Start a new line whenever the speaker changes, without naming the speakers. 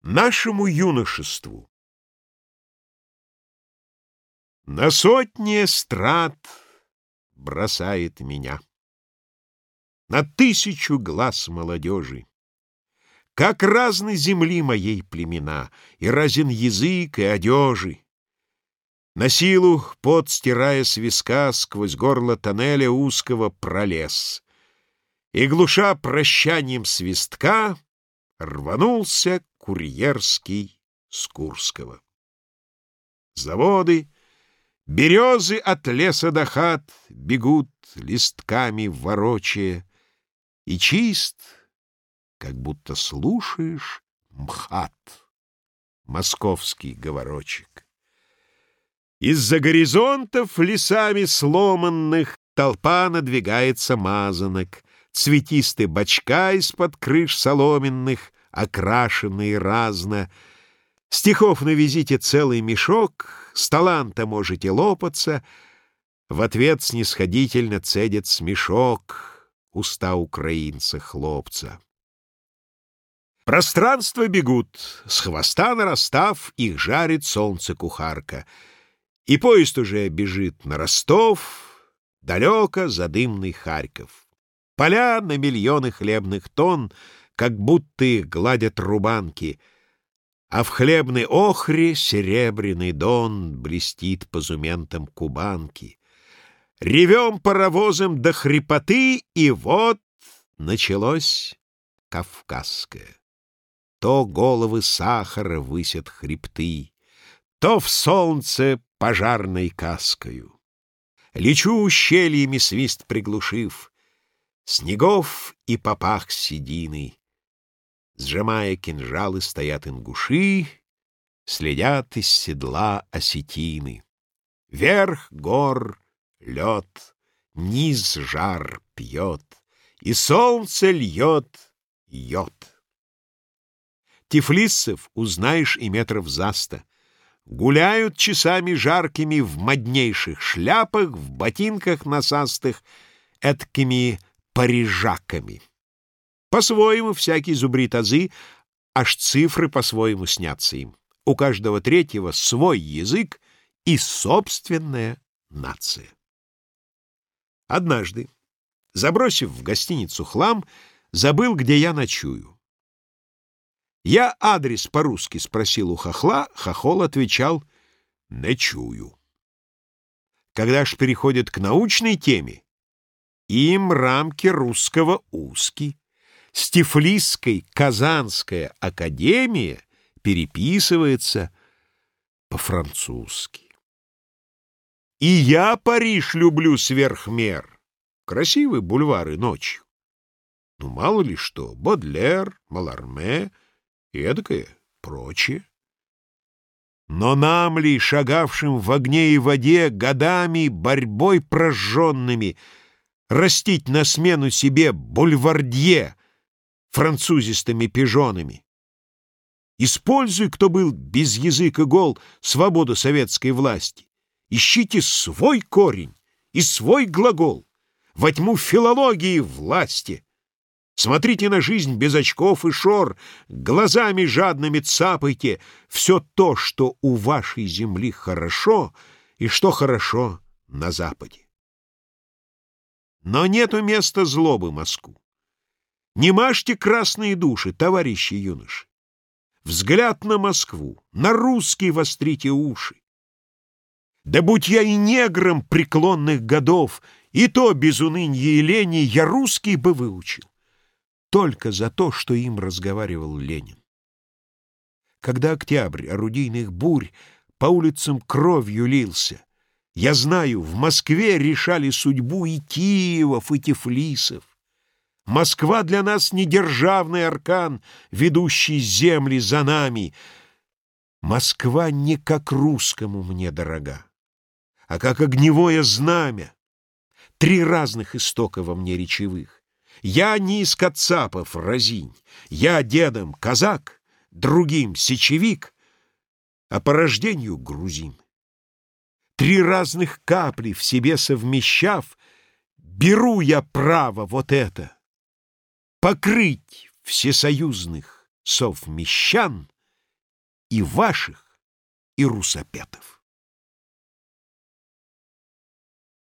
Нашему юношеству. На сотни эстрад бросает меня, на 1000 глаз молодежи. Как разны земли моей племена, и разен язык и одежи. На силу, пот стирая с виска, сквозь горло тоннеля узкого пролез. И, глуша прощанием свистка, рванулся курьерский с Курского. Заводы, березы от леса до хат бегут листками ворочая, и чист, как будто слушаешь, МХАТ, московский говорочек. Из-за горизонтов лесами сломанных толпа надвигается мазанок, цветисты бочка из-под крыш соломенных, окрашенные разно. Стихов навезите целый мешок, с таланта можете лопаться, в ответ снисходительно цедит смешок уста украинца-хлопца. Пространства бегут, с хвоста нарастав, их жарит солнце-кухарка. И поезд уже бежит на Ростов, далеко за дымный Харьков. Поля на миллионы хлебных тонн, как будто их гладят рубанки, а в хлебной охре серебряный дон блестит позументом кубанки. Ревем паровозом до хрипоты, и вот началось кавказское. То головы сахара высят хребты, то в солнце пожарной каскою. Лечу ущельями свист приглушив, снегов и попах седины. Сжимая кинжалы, стоят ингуши, следят из седла осетины. Верх гор — лед, низ жар пьет, и солнце льет йод. Тифлисцев узнаешь и метров за 100. Гуляют часами жаркими в моднейших шляпах, в ботинках насастых, эткими парижаками. По-своему всякий зубрит азы, аж цифры по-своему снятся им. У каждого третьего свой язык и собственная нация. Однажды, забросив в гостиницу хлам, забыл, где я ночую. Я адрес по-русски спросил у хохла, хохол отвечал: «Не чую». Когда ж переходят к научной теме, им рамки русского узки. С Тифлисской Казанская академия переписывается по-французски. И я Париж люблю сверх мер. Красивые бульвары ночью. Ну, мало ли что, Бодлер, Маларме и эдакое прочее. Но нам ли, шагавшим в огне и воде, годами борьбой прожженными, растить на смену себе бульвардье французистыми пижонами? Используй, кто был без язык и гол, свободу советской власти. Ищите свой корень и свой глагол, во тьму филологии власти. Смотрите на жизнь без очков и шор, глазами жадными цапайте все то, что у вашей земли хорошо и что хорошо на Западе. Но нету места злобы Москву. Не мажьте красные души, товарищи юноши. Взгляд на Москву, на русский вострите уши. Да будь я и негром преклонных годов, и то без уныния и лени я русский бы выучил. Только за то, что им разговаривал Ленин. Когда октябрь орудийных бурь по улицам кровью лился, я знаю, в Москве решали судьбу и Киевов, и Тифлисов. Москва для нас не державный аркан, ведущий земли за нами. Москва не как русскому мне дорога, а как огневое знамя. 3 разных истока во мне речевых. Я не из кацапов разинь, я дедом казак, другим сечевик, а по рождению грузин. 3 разных капли в себе совмещав, беру я право вот это — покрыть всесоюзных совмещан и ваших, и русопетов.